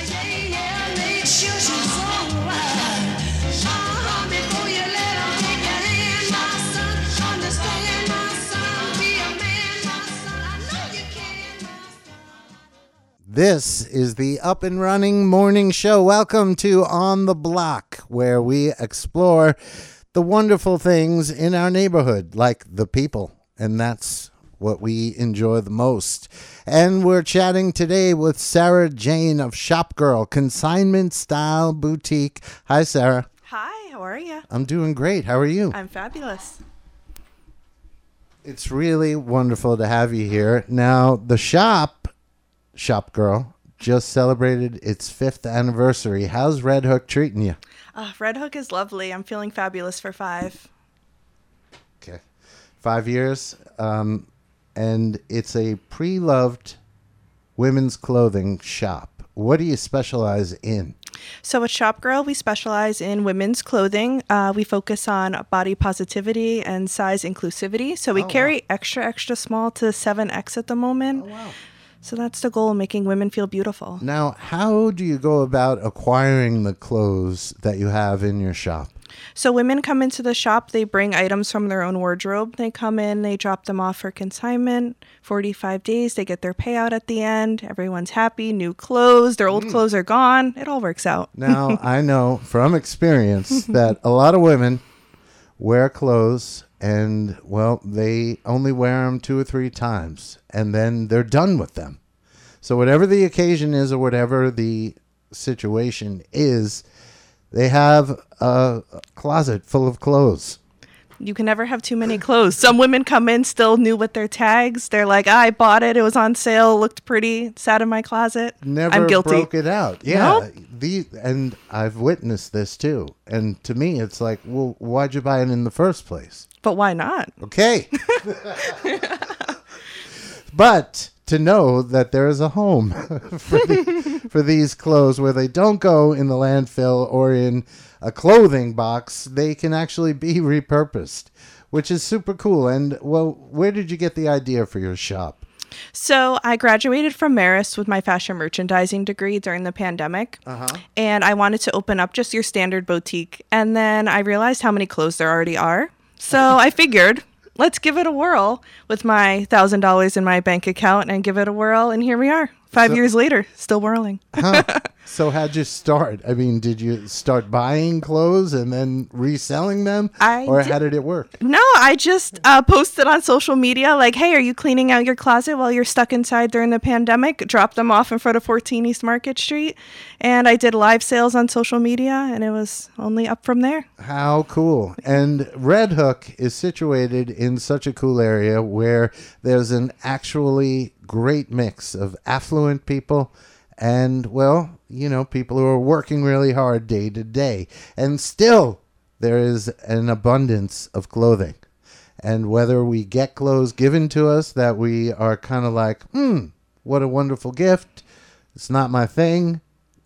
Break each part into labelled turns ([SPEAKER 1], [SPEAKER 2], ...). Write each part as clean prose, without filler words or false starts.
[SPEAKER 1] This is the Up and Running Morning Show. Welcome to On the Block, where we explore the wonderful things in our neighborhood, like the people, and that's what we enjoy the most. And we're chatting today with Sarah Jane of Shopgirl Consignment Style Boutique. Hi, Sarah.
[SPEAKER 2] Hi, how are you?
[SPEAKER 1] I'm doing great. How are you?
[SPEAKER 2] I'm fabulous.
[SPEAKER 1] It's really wonderful to have you here. Now, the Shopgirl just celebrated its 5th anniversary. How's Red Hook treating you?
[SPEAKER 2] Red Hook is lovely. I'm feeling fabulous for 5.
[SPEAKER 1] Okay. 5 years. And it's a pre-loved women's clothing shop. What do you specialize in?
[SPEAKER 2] So at Shopgirl, we specialize in women's clothing. We focus on body positivity and size inclusivity. So we carry extra small to 7X at the moment. Oh, wow. So that's the goal, making women feel beautiful.
[SPEAKER 1] Now, how do you go about acquiring the clothes that you have in your shop?
[SPEAKER 2] So women come into the shop, they bring items from their own wardrobe. They come in, they drop them off for consignment, 45 days, they get their payout at the end. Everyone's happy, new clothes, their old clothes are gone. It all works out.
[SPEAKER 1] Now, I know from experience that a lot of women wear clothes and, well, they only wear them 2 or 3 times, and then they're done with them. So whatever the occasion is or whatever the situation is, they have a closet full of clothes.
[SPEAKER 2] You can never have too many clothes. Some women come in still new with their tags. They're like, I bought it. It was on sale. Looked pretty. Sat in my closet.
[SPEAKER 1] Never
[SPEAKER 2] I'm guilty.
[SPEAKER 1] Broke it out. Yeah.
[SPEAKER 2] Nope.
[SPEAKER 1] And I've witnessed this too. And to me, it's like, well, why'd you buy it in the first place?
[SPEAKER 2] But why not?
[SPEAKER 1] Okay. But to know that there is a home for these clothes where they don't go in the landfill or in a clothing box, they can actually be repurposed, which is super cool. And, well, where did you get the idea for your shop?
[SPEAKER 2] So I graduated from Marist with my fashion merchandising degree during the pandemic. And I wanted to open up just your standard boutique. And then I realized how many clothes there already are. So I figured, let's give it a whirl with my $1,000 in my bank account and give it a whirl. And here we are, 5 years later, still whirling.
[SPEAKER 1] So how'd you start? I mean, did you start buying clothes and then reselling them? How did it work?
[SPEAKER 2] No, I just posted on social media like, hey, are you cleaning out your closet while you're stuck inside during the pandemic? Dropped them off in front of 14 East Market Street. And I did live sales on social media, and it was only up from there.
[SPEAKER 1] How cool. And Red Hook is situated in such a cool area where there's an actually great mix of affluent people and, well, you know, people who are working really hard day to day. And still, there is an abundance of clothing. And whether we get clothes given to us that we are kind of like, what a wonderful gift. It's not my thing.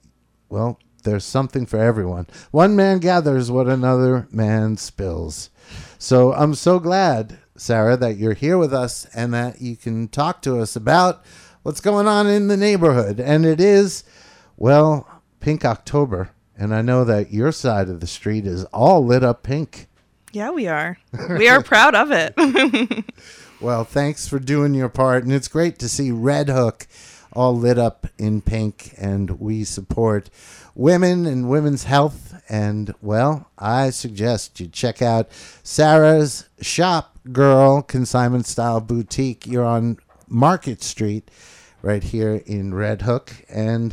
[SPEAKER 1] Well, there's something for everyone. One man gathers what another man spills. So I'm so glad, Sarah, that you're here with us and that you can talk to us about what's going on in the neighborhood. And it is, well, Pink October. And I know that your side of the street is all lit up pink.
[SPEAKER 2] Yeah, we are. We are proud of it.
[SPEAKER 1] Well, thanks for doing your part. And it's great to see Red Hook all lit up in pink. And we support women and women's health. And, well, I suggest you check out Sarah's Shopgirl Consignment Style Boutique. You're on Market Street right here in Red Hook. And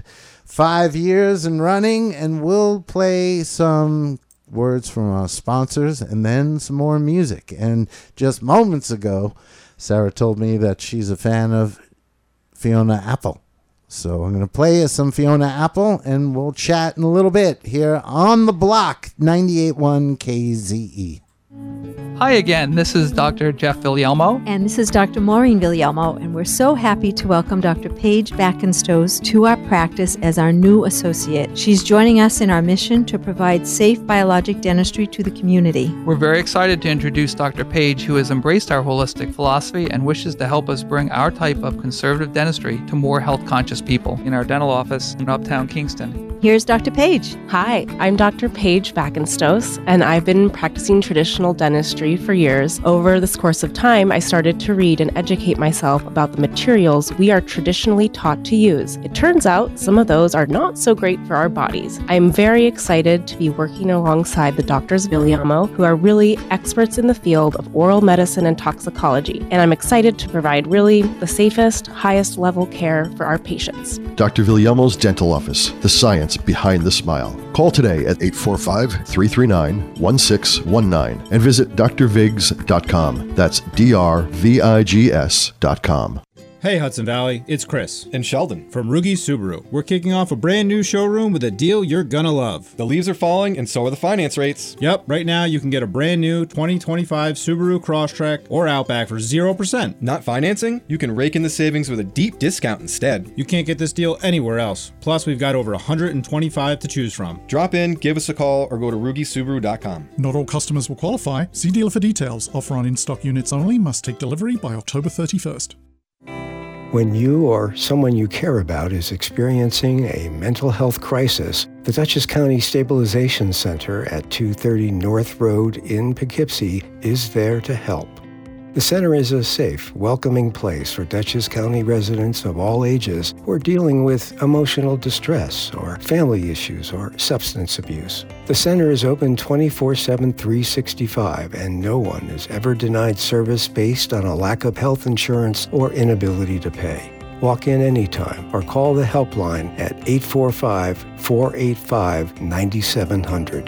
[SPEAKER 1] 5 years and running. And we'll play some words from our sponsors and then some more music. And just moments ago, Sarah told me that she's a fan of Fiona Apple. So I'm going to play us some Fiona Apple and we'll chat in a little bit here on the block, 98.1 KZE.
[SPEAKER 3] Hi again, this is Dr. Jeff Villalmo.
[SPEAKER 4] And this is Dr. Maureen Villalmo, and we're so happy to welcome Dr. Paige Backenstoes to our practice as our new associate. She's joining us in our mission to provide safe biologic dentistry to the community.
[SPEAKER 3] We're very excited to introduce Dr. Paige, who has embraced our holistic philosophy and wishes to help us bring our type of conservative dentistry to more health-conscious people in our dental office in Uptown Kingston.
[SPEAKER 4] Here's Dr. Paige.
[SPEAKER 5] Hi, I'm Dr. Paige Backenstoes, and I've been practicing traditional dentistry for years. Over this course of time, I started to read and educate myself about the materials we are traditionally taught to use. It turns out some of those are not so great for our bodies. I'm very excited to be working alongside the Drs. Villalmo, who are really experts in the field of oral medicine and toxicology, and I'm excited to provide really the safest, highest level care for our patients.
[SPEAKER 6] Dr. Villalmo's Dental Office, the science behind the smile. Call today at 845-339-1619 and visit drvigs.com. That's drvigs.com.
[SPEAKER 7] Hey Hudson Valley, it's Chris
[SPEAKER 8] and Sheldon
[SPEAKER 7] from Rugi Subaru. We're kicking off a brand new showroom with a deal you're gonna love.
[SPEAKER 8] The leaves are falling and so are the finance rates.
[SPEAKER 7] Yep, right now you can get a brand new 2025 Subaru Crosstrek or Outback for 0%.
[SPEAKER 8] Not financing? You can rake in the savings with a deep discount instead.
[SPEAKER 7] You can't get this deal anywhere else. Plus, we've got over 125 to choose from.
[SPEAKER 8] Drop in, give us a call, or go to RugiSubaru.com.
[SPEAKER 9] Not all customers will qualify. See dealer for details. Offer on in-stock units only. Must take delivery by October 31st.
[SPEAKER 10] When you or someone you care about is experiencing a mental health crisis, the Dutchess County Stabilization Center at 230 North Road in Poughkeepsie is there to help. The center is a safe, welcoming place for Dutchess County residents of all ages who are dealing with emotional distress or family issues or substance abuse. The center is open 24/7, 365, and no one is ever denied service based on a lack of health insurance or inability to pay. Walk in anytime or call the helpline at 845-485-9700.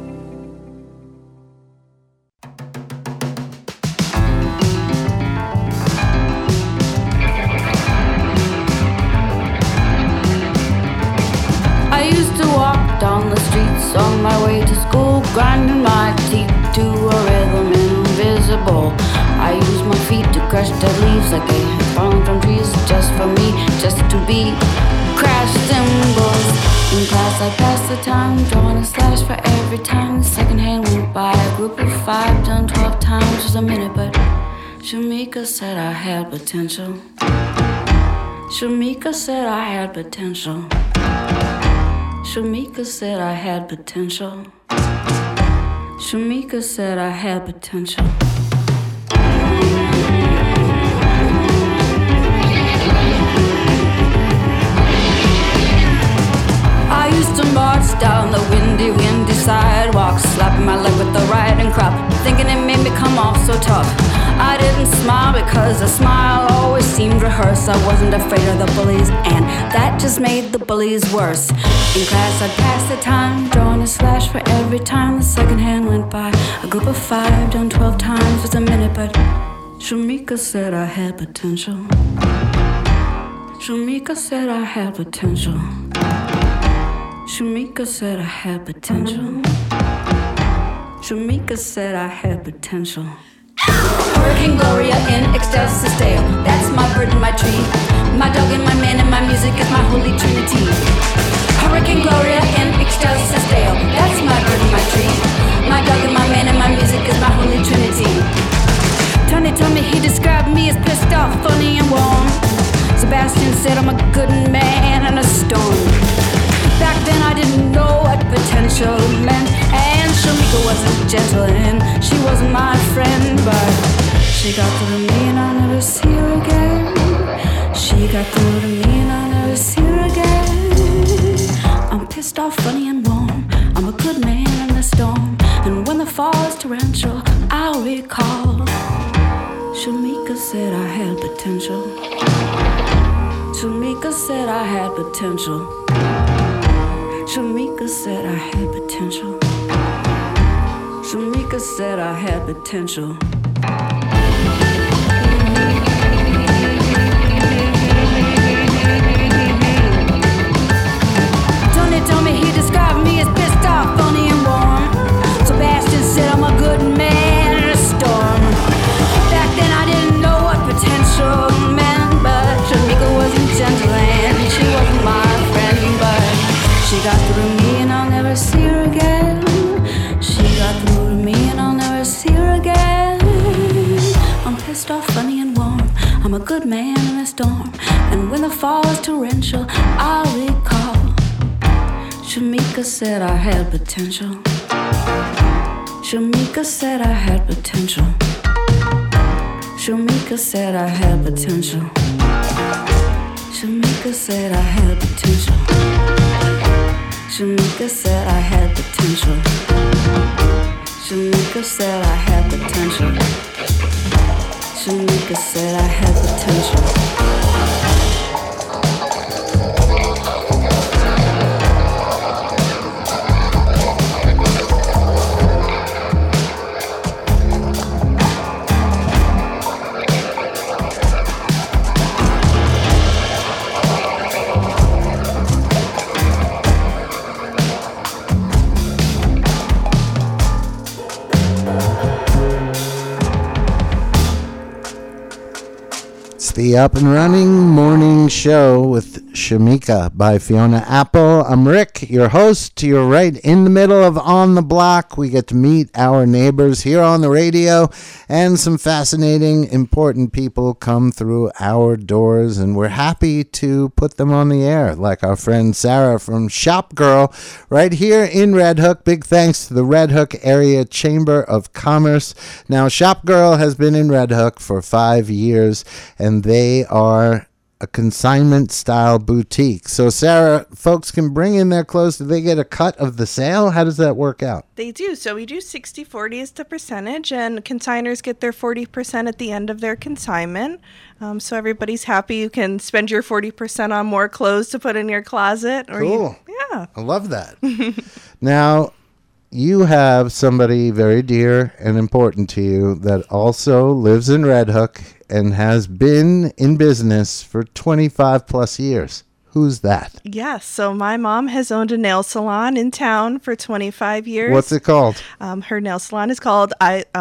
[SPEAKER 11] On my way to school, grinding my teeth to a rhythm invisible. I use my feet to crush dead leaves like they had fallen from trees, just for me, just to be crash cymbals. In class I passed the time, drawing a slash for every time the second hand went by. A group of 5 done 12 times was a minute, but Shamika said I had potential. Shamika said I had potential. Shamika said I had potential. Shamika said I had potential. I used to march down the windy sidewalk, slapping my leg with the riding crop, thinking it made me come off so tough. I didn't smile because a smile always seemed rehearsed. I wasn't afraid of the bullies, and that just made the bullies worse. In class I'd pass the time, drawing a slash for every time the second hand went by. A group of 5 done 12 times was a minute, but Shamika said I had potential. Shamika said I had potential. Shamika said I had potential. Shamika said I had potential. Hurricane Gloria in excelsis Deo. That's my bird and my tree. My dog and my man and my music is my holy trinity. Hurricane Gloria in excelsis Deo. That's my bird and my tree. My dog and my man and my music is my holy trinity. Tony told me he described me as pissed off, funny and warm. Sebastian said I'm a good man and a storm. Back then I didn't know what potential meant, and Shamika wasn't gentle and she wasn't my friend, but she got through to me and I'll never see her again. She got through to me and I'll never see her again. I'm pissed off, funny and warm. I'm a good man in the storm, and when the fall is torrential, I'll recall Shamika said I had potential. Shamika said I had potential. Shamika said I had potential. Shamika said I had potential. Tony told me he described me as pissed off, funny and warm. Sebastian said I'm a good man good man in a storm, and when the fall is torrential, I'll recall. Shamika said I had potential. Shamika said I had potential. Shamika said I had potential. Shamika said I had potential. Shamika said I had potential. Shamika said I had potential. Shamika said I had potential.
[SPEAKER 1] The Up and Running Morning Show with Shamika by Fiona Apple. I'm Rick, your host. You're right in the middle of On the Block. We get to meet our neighbors here on the radio, and some fascinating, important people come through our doors, and we're happy to put them on the air, like our friend Sarah from Shop Girl right here in Red Hook. Big thanks to the Red Hook Area Chamber of Commerce. Now, Shop Girl has been in Red Hook for 5 years, and they are a consignment style boutique. So Sarah, folks can bring in their clothes. Do they get a cut of the sale? How does that work out?
[SPEAKER 2] They do. So we do 60-40 is the percentage, and consigners get their 40% at the end of their consignment. So everybody's happy. You can spend your 40% on more clothes to put in your closet.
[SPEAKER 1] Cool.
[SPEAKER 2] Yeah.
[SPEAKER 1] I love that. Now, you have somebody very dear and important to you that also lives in Red Hook and has been in business for 25 plus years. Who's that?
[SPEAKER 2] Yes. So my mom has owned a nail salon in town for 25 years.
[SPEAKER 1] What's it called?
[SPEAKER 2] Her nail salon is called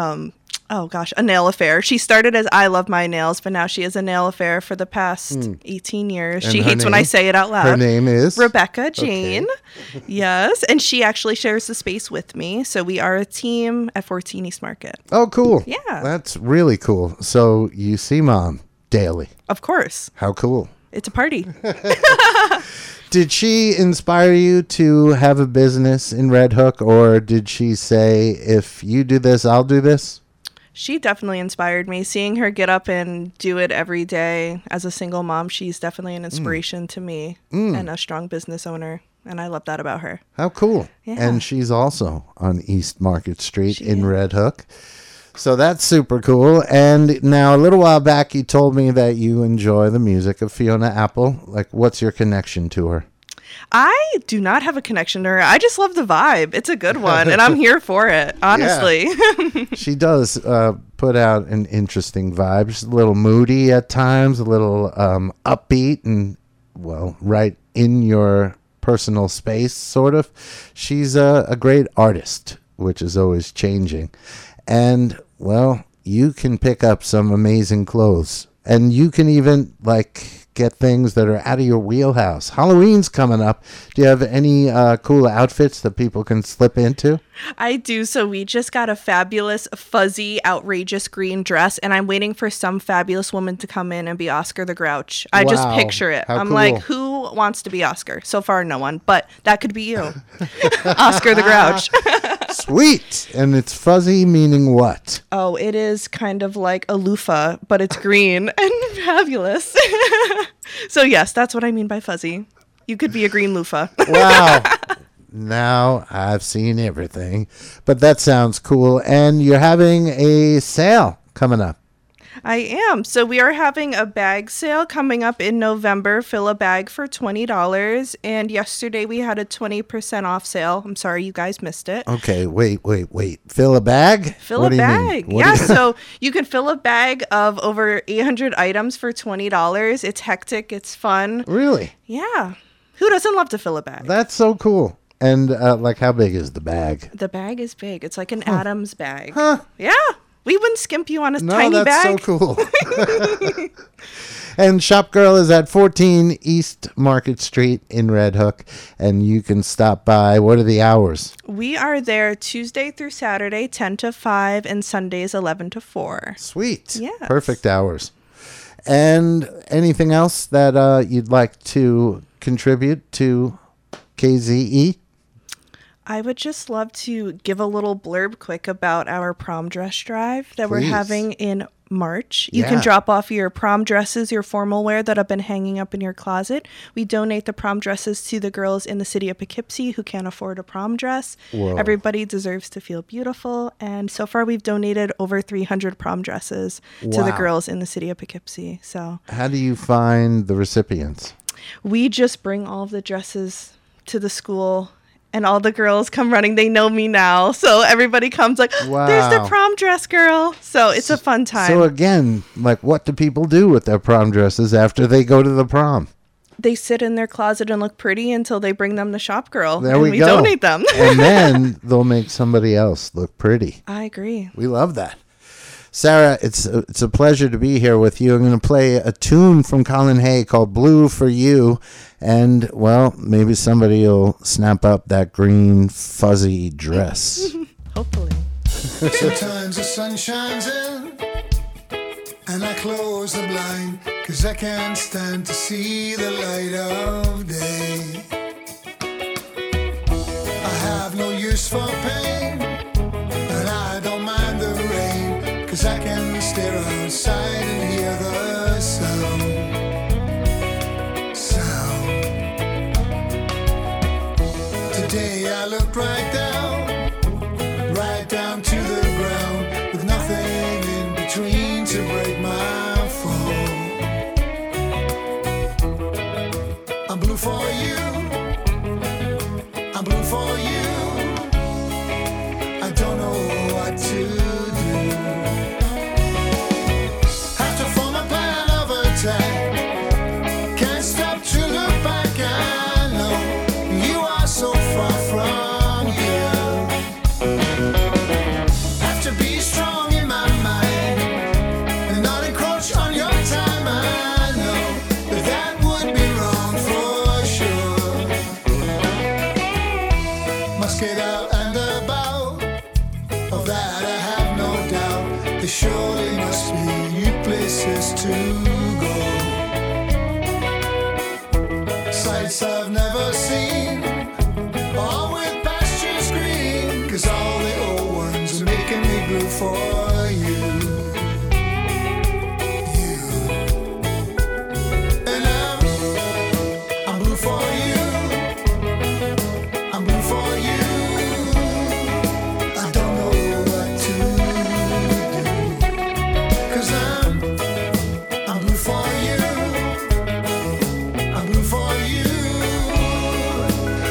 [SPEAKER 2] A Nail Affair. She started as I Love My Nails, but now she is A Nail Affair for the past 18 years.
[SPEAKER 1] And
[SPEAKER 2] she hates when I say it out loud.
[SPEAKER 1] Her name is?
[SPEAKER 2] Rebecca Jane. Okay. Yes. And she actually shares the space with me. So we are a team at 14 East Market.
[SPEAKER 1] Oh, cool.
[SPEAKER 2] Yeah.
[SPEAKER 1] That's really cool. So you see Mom daily?
[SPEAKER 2] Of course.
[SPEAKER 1] How cool.
[SPEAKER 2] It's a party.
[SPEAKER 1] Did she inspire you to have a business in Red Hook, or did she say, if you do this, I'll do this?
[SPEAKER 2] She definitely inspired me. Seeing her get up and do it every day as a single mom, she's definitely an inspiration to me and a strong business owner. And I love that about her.
[SPEAKER 1] How cool.
[SPEAKER 2] Yeah.
[SPEAKER 1] And she's also on East Market Street in Red Hook. So that's super cool. And now, a little while back, you told me that you enjoy the music of Fiona Apple. Like, what's your connection to her?
[SPEAKER 2] I do not have a connection to her. I just love the vibe. It's a good one, and I'm here for it, honestly.
[SPEAKER 1] Yeah. She does put out an interesting vibe. She's a little moody at times, a little upbeat, and, well, right in your personal space, sort of. She's a great artist, which is always changing. And, well, you can pick up some amazing clothes. And you can even, like, get things that are out of your wheelhouse. Halloween's coming up. Do you have any cool outfits that people can slip into?
[SPEAKER 2] I do. So we just got a fabulous, fuzzy, outrageous green dress, and I'm waiting for some fabulous woman to come in and be Oscar the Grouch. I just picture it. I'm
[SPEAKER 1] cool.
[SPEAKER 2] like, who wants to be Oscar? So far, no one, but that could be you. Oscar the Grouch.
[SPEAKER 1] Sweet. And it's fuzzy, meaning what?
[SPEAKER 2] Oh, it is kind of like a loofah, but it's green and fabulous. So yes, that's what I mean by fuzzy. You could be a green loofah.
[SPEAKER 1] Wow. Now I've seen everything. But that sounds cool. And you're having a sale coming up.
[SPEAKER 2] I am. So we are having a bag sale coming up in November. Fill a bag for $20. And yesterday we had a 20% off sale. I'm sorry you guys missed it.
[SPEAKER 1] Okay, wait. Fill a bag?
[SPEAKER 2] Fill a bag. Yeah, so you can fill a bag of over 800 items for $20. It's hectic. It's fun.
[SPEAKER 1] Really?
[SPEAKER 2] Yeah. Who doesn't love to fill a bag?
[SPEAKER 1] That's so cool. And like, how big is the bag?
[SPEAKER 2] The bag is big. It's like an Adams bag.
[SPEAKER 1] Huh?
[SPEAKER 2] Yeah. We wouldn't skimp you on a tiny
[SPEAKER 1] No, that's
[SPEAKER 2] bag.
[SPEAKER 1] so cool. And Shop Girl is at 14 East Market Street in Red Hook, and you can stop by. What are the hours?
[SPEAKER 2] We are there Tuesday through Saturday, 10 to 5, and Sundays, 11 to 4.
[SPEAKER 1] Sweet.
[SPEAKER 2] Yes.
[SPEAKER 1] Perfect hours. And anything else that you'd like to contribute to KZE?
[SPEAKER 2] I would just love to give a little blurb quick about our prom dress drive that we're having in March. You can drop off your prom dresses, your formal wear that have been hanging up in your closet. We donate the prom dresses to the girls in the city of Poughkeepsie who can't afford a prom dress.
[SPEAKER 1] Whoa.
[SPEAKER 2] Everybody deserves to feel beautiful. And so far, we've donated over 300 prom dresses to the girls in the city of Poughkeepsie. So,
[SPEAKER 1] how do you find the recipients?
[SPEAKER 2] We just bring all of the dresses to the school. And all the girls come running. They know me now. So everybody comes like, there's the prom dress girl. So it's a fun time.
[SPEAKER 1] So again, like, what do people do with their prom dresses after they go to the prom?
[SPEAKER 2] They sit in their closet and look pretty until they bring them the shop girl.
[SPEAKER 1] There
[SPEAKER 2] and
[SPEAKER 1] we go.
[SPEAKER 2] Donate them.
[SPEAKER 1] And then they'll make somebody else look pretty.
[SPEAKER 2] I agree.
[SPEAKER 1] We love that. Sarah, it's a pleasure to be here with you. I'm going to play a tune from Colin Hay called Blue for You. And, well, maybe somebody will snap up that green fuzzy dress.
[SPEAKER 2] Hopefully.
[SPEAKER 12] Sometimes the sun shines in and I close the blind 'cause I can't stand to see the light of day. I have no use for pain, but I don't mind the rain 'cause I can stare outside and hear the sound. Today I looked right down to the ground with nothing in between to break my fall. I'm blue for you. I'm blue for you. I don't know what to do. Have to form a plan of attack. Can't stop to look back. I know you are so far from here. Have to be strong in my mind and not encroach on your time. I know that would be wrong for sure. Must get out and about, of that I have no doubt. There surely must be new places to go. Sights I've never seen, all with pastures green, 'cause all the old ones are making me blue for you. And I'm blue for you. I'm blue for you. I don't know what to do, 'cause I'm blue for you. I'm blue for you.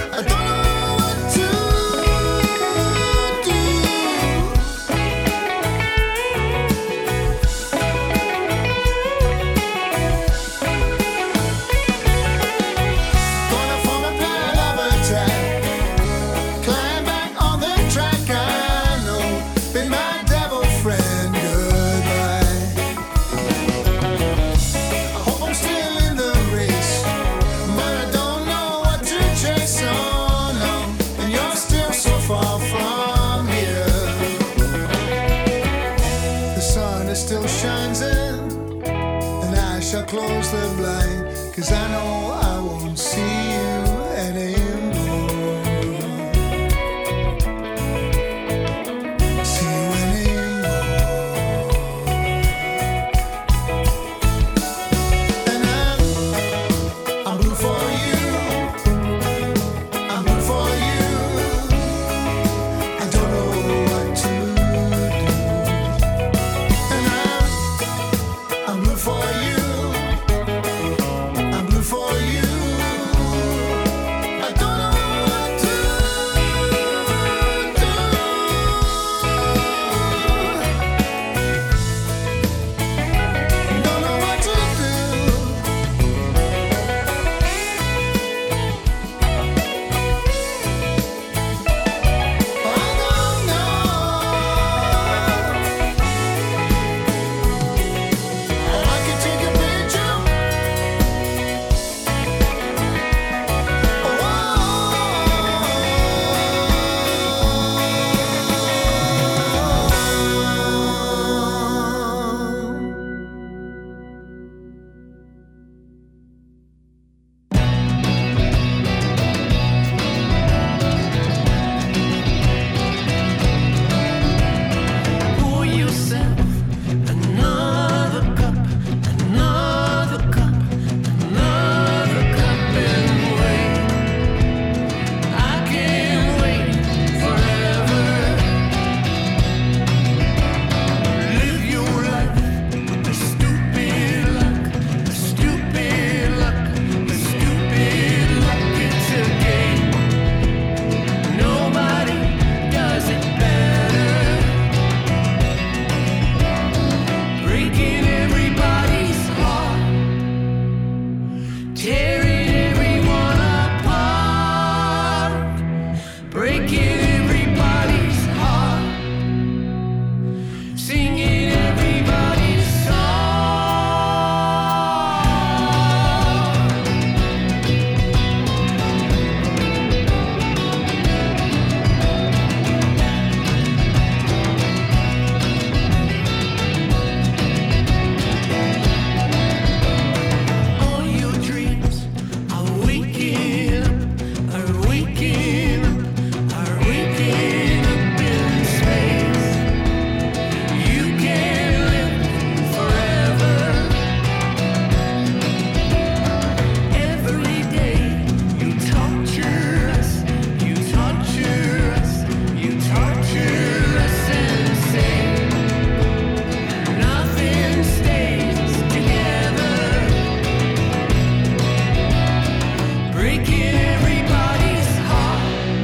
[SPEAKER 12] breaking everybody's heart,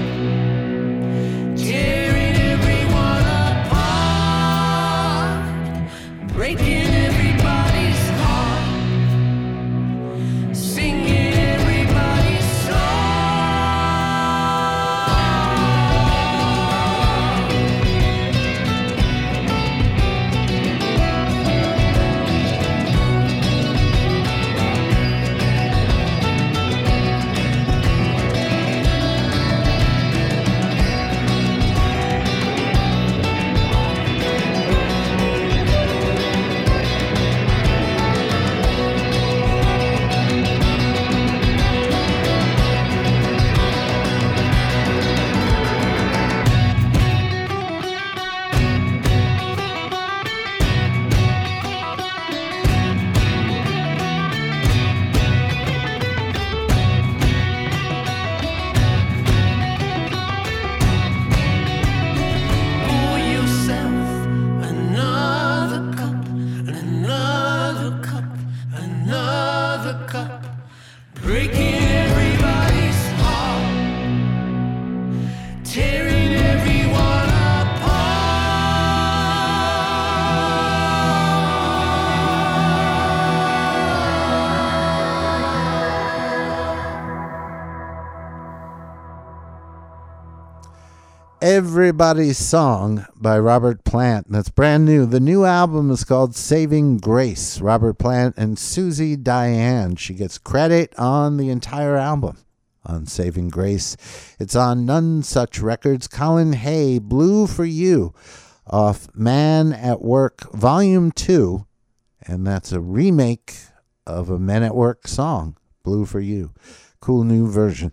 [SPEAKER 12] tearing everyone apart, breaking everybody's heart, singing everybody's song. Pour yourself another cup, another cup, another cup, breaking everybody's heart, tearing everyone
[SPEAKER 1] Everybody's Song by Robert Plant. That's brand new. The new album is called Saving Grace. Robert Plant and Susie Diane. She gets credit on the entire album on Saving Grace. It's on None Such Records. Colin Hay, Blue for You, off Man at Work Volume 2. And that's a remake of a Men at Work song, Blue for You. Cool new version.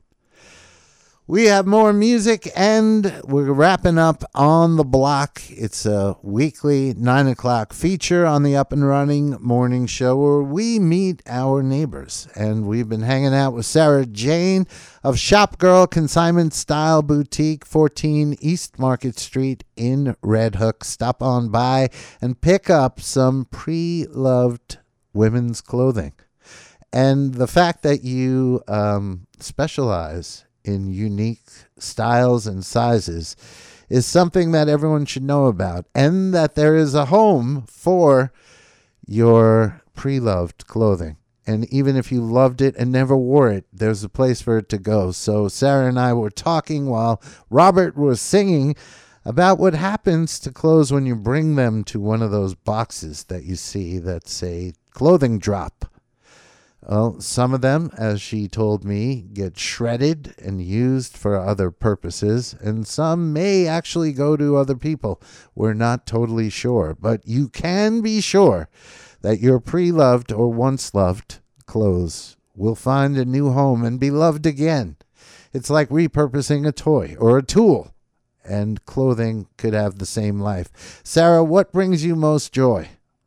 [SPEAKER 1] We have more music, and we're wrapping up On the Block. It's a weekly 9 o'clock feature on the Up and Running morning show where we meet our neighbors. And we've been hanging out with Sarah Jane of Shop Girl Consignment Style Boutique, 14 East Market Street in Red Hook. Stop on by and pick up some pre-loved women's clothing. And the fact that you specialize in unique styles and sizes is something that everyone should know about, and that there is a home for your pre-loved clothing. And even if you loved it and never wore it, there's a place for it to go. So Sarah and I were talking while Robert was singing about what happens to clothes when you bring them to one of those boxes that you see that say clothing drop. Well, some of them, as she told me, get shredded and used for other purposes, and some may actually go to other people. We're not totally sure, but you can be sure that your pre-loved or once-loved clothes will find a new home and be loved again. It's like repurposing a toy or a tool, and clothing could have the same life. Sarah, what brings you most joy?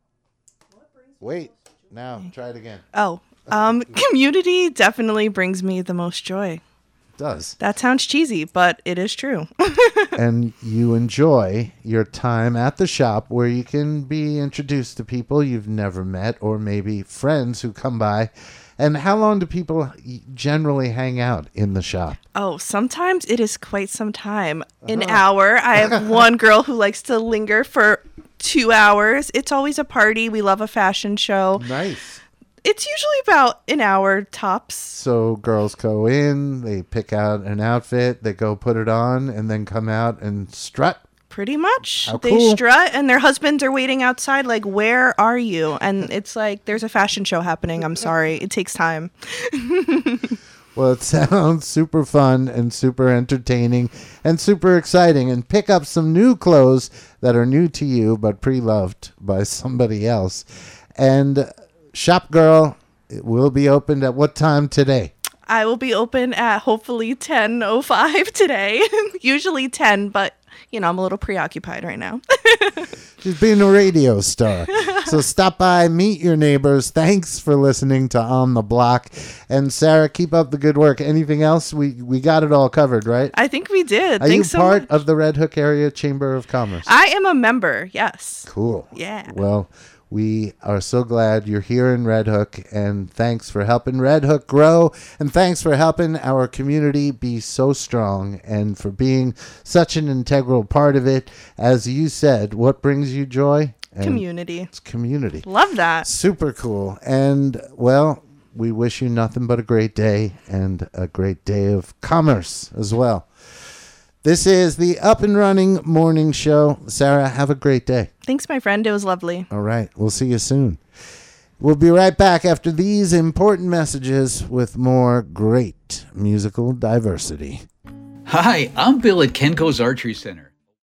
[SPEAKER 1] Wait, now try it again.
[SPEAKER 2] Oh. Community definitely brings me the most joy.
[SPEAKER 1] It does.
[SPEAKER 2] That sounds cheesy, but it is true.
[SPEAKER 1] And you enjoy your time at the shop where you can be introduced to people you've never met, or maybe friends who come by. And how long do people generally hang out in the shop?
[SPEAKER 2] Oh, sometimes it is quite some time. An hour. I have one girl who likes to linger for 2 hours. It's always a party. We love a fashion show.
[SPEAKER 1] Nice.
[SPEAKER 2] It's usually about an hour tops.
[SPEAKER 1] So girls go in, they pick out an outfit, they go put it on, and then come out and strut.
[SPEAKER 2] Pretty much.
[SPEAKER 1] How
[SPEAKER 2] they
[SPEAKER 1] cool.
[SPEAKER 2] strut, and their husbands are waiting outside like, where are you? And it's like, there's a fashion show happening. I'm sorry. It takes time.
[SPEAKER 1] Well, it sounds super fun and super entertaining and super exciting. And pick up some new clothes that are new to you but pre-loved by somebody else. And Shop Girl, it will be opened at what time today?
[SPEAKER 2] I will be open at hopefully 10:05 today. Usually 10, but, you know, I'm a little preoccupied right now.
[SPEAKER 1] She's being a radio star. So stop by, meet your neighbors. Thanks for listening to On the Block. And Sarah, keep up the good work. Anything else? We got it all covered, right?
[SPEAKER 2] I think we did.
[SPEAKER 1] Are
[SPEAKER 2] Thanks
[SPEAKER 1] you part of the Red Hook Area Chamber of Commerce?
[SPEAKER 2] I am a member, yes.
[SPEAKER 1] Cool.
[SPEAKER 2] Yeah.
[SPEAKER 1] Well, We are so glad you're here in Red Hook, and thanks for helping Red Hook grow, and thanks for helping our community be so strong, and for being such an integral part of it. As you said, what brings you joy? And
[SPEAKER 2] community.
[SPEAKER 1] It's community.
[SPEAKER 2] Love that.
[SPEAKER 1] Super cool. And, well, we wish you nothing but a great day, and a great day of commerce as well. This is the Up and Running Morning Show. Sarah, have a great day.
[SPEAKER 2] Thanks, my friend. It was lovely.
[SPEAKER 1] All right. We'll see you soon. We'll be right back after these important messages with more great musical diversity.
[SPEAKER 13] Hi, I'm Bill at Kenko's Archery Center.